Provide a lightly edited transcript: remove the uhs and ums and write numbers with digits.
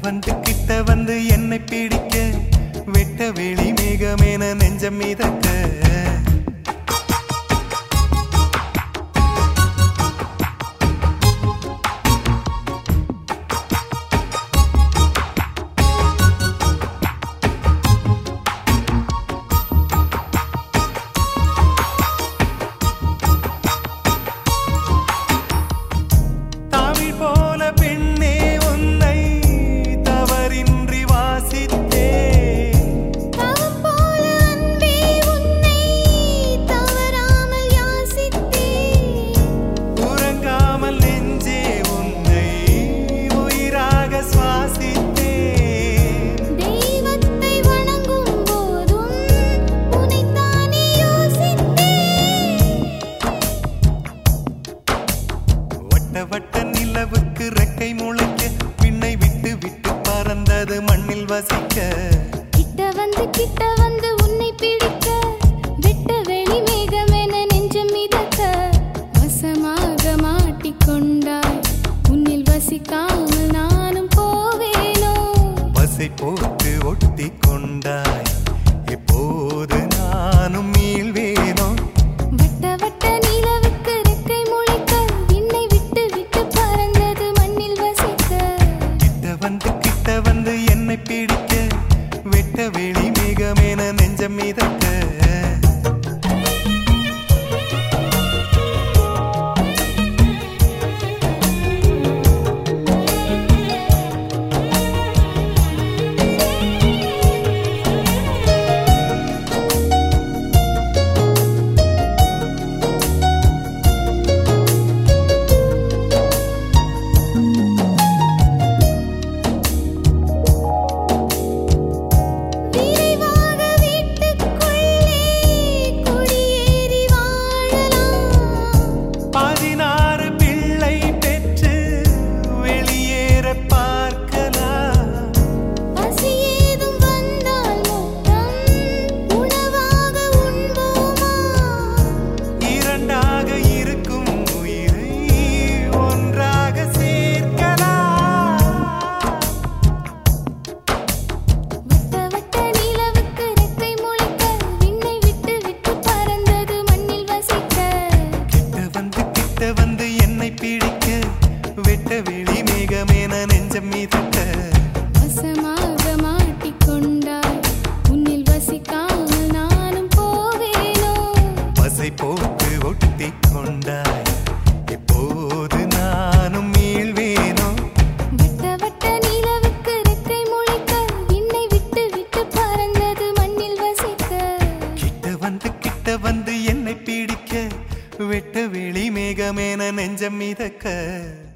கிட்ட வந்து என்னை பிடிக்க வெட்ட வெளி மேகமேன நெஞ்சம் மிதக்க வட்ட நிலவுக்கு ரெக்கை முளைக்க விண்ணை விட்டு விட்டு பறந்தது மண்ணில் வசிக்க கிட்ட வந்து உன்னை பிடிக்க வெட்ட வெளி மேகமென நெஞ்சம் மிதக்க வசமாக மாட்டிக்கொண்டாய் உன்னில் வசிக்காமல் நானும் போவேனோ பசை போட்டு ஒட்டி கொண்டாய் எப்போது நானும் மீள்வேனோ வட்ட நிலவுக்கு ரெக்கை முளைக்க விண்ணை விட்டு விட்டு பறந்தது மண்ணில் வசிக்க கிட்ட வந்து என்னை பிடிக்க வெட்ட வெளி மேகமேன நெஞ்சம் மிதக்க வந்து என்னை பிடிக்க வெட்ட வெளி மேகமேன நெஞ்சம் மிதக்க வசமாக மாட்டிக்கொண்டாய் உன்னில் வசிக்காமல் நானும் போவேனோ பசை போட்டு ஒட்டி கொண்டாய் எப்போது நானும் மீள்வேனோ வட்ட நிலவுக்கு ரெக்கை முளைக்க விண்ணை விட்டு விட்டு பறந்தது மண்ணில் வசிக்க கிட்ட வந்து என்னை பிடிக்க வெட்ட வெளி மேகமேன நெஞ்சம் மிதக்க